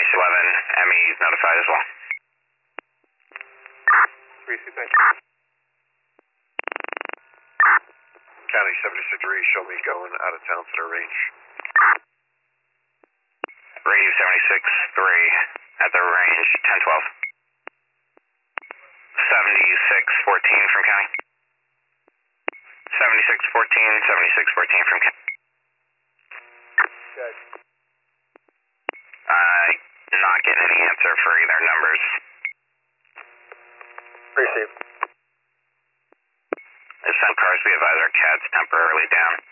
ME notified as well. 3C, thank you. County 76-3, show me going out of town to their range. Radio 76-3 at the range, 1012. 7614 from county. 7614, 7614 from county. Good. Not getting any answer for either numbers. Received. If sent cars, we advise our CAD's temporarily down.